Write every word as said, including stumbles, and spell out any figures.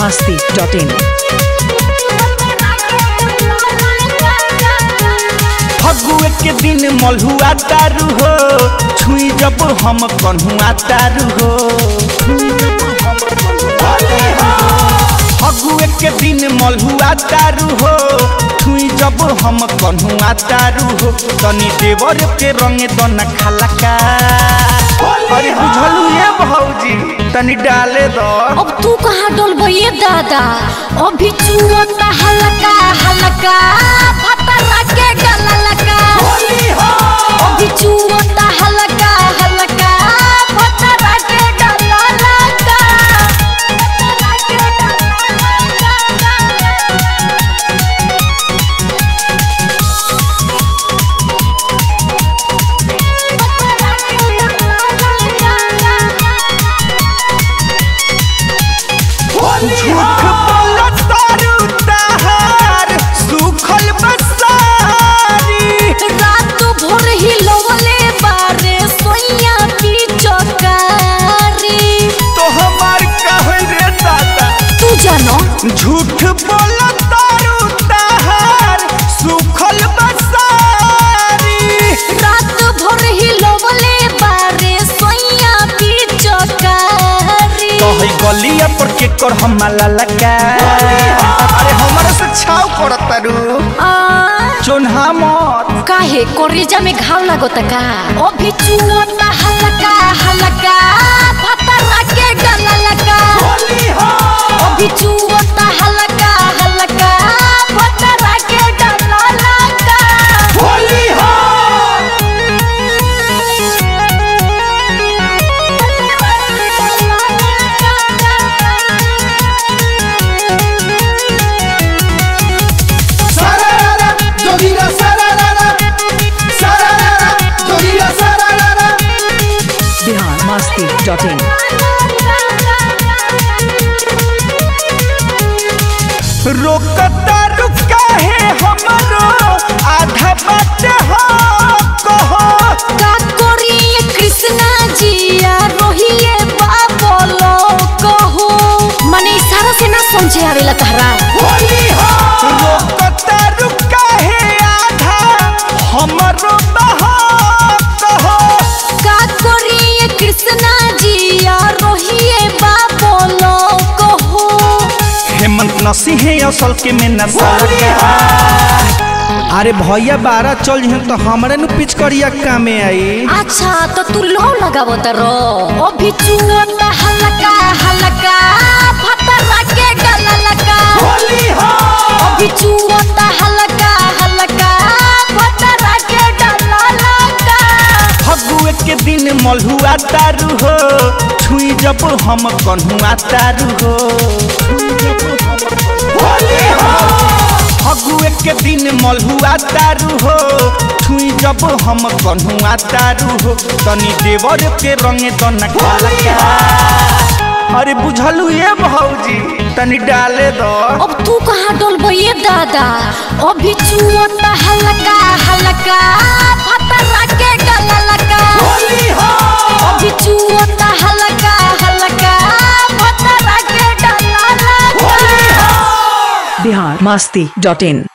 masti dot in. फगुए के दिन मलहुआ तारू हो छुई जब हम कन्हुआ तारू हो। फगुए के दिन मलहुआ तारू हो छुई जब हम कन्हुआ तारू हो। तनी देवर के रंगे दन खलका अरे बुझलू ये भौजी तनी डाले दो। अब तू कहाँ डोलबो ये दादा अभी चुवता हलका हलका फतरा के गललका अभी चुवता हलका हलका फतरा के गललका। झूठ बोला तारू ताहार सुखल बसारी रात भर ही लोले बारे सोइया की चौकारी तो हमार कहे रे दादा तू जानो झूठ बोला तारू ताहार सुखल बसारी रात भर ही लोले बारे सोइया की चौकारी कहे गलिया पर के कर हम ललका अरे हमारे से छाव करत तारू चोन्हा मत काहे कोरिजा में घाव लागोता का अभी चुवता हलका हलका फतरा के गललका अभी चुवता हलका हलका फतरा के गललका। होली हो Bihar masti dot in. रोकता रुका है हमारो आधा बात हो कहो का कोरिए कृष्णा जिया रोहिए बाबलो कहो मने इशारा से ना समझे आवेला तहरा होली हो रोकता रुका है आधा हमारो बहा कहो का कोरिए कृष्णा जिया रोहिए बाबलो कहो हेमंत नसी है असल के में नसल के अरे भैया बारह चल जहे तो हमारे नु पिच करिया कामे आई। अच्छा तो तू लो लगावो तरो अभी चुवता हलका हलका फतरा के गललका होली हो अभी चुवता हलका हलका फतरा के गललका। फगुए के दिन मलहुआ तारू हो छुई जब हम कन्हुआ तारू हो। फगुए के दिन मलहुआ तारू हो छुई जब हम कन्हुआ तारू हो। तनी देवर के रंगे दन खलका अरे बुझलू ये भौजी तनी डाले दो। अब तू कहाँ डोलबो ये दादा अभी चुवता हलका हलका फतरा के गललका अभी चुवता हलका हलका फतरा के गललका। Bihar masti dot in.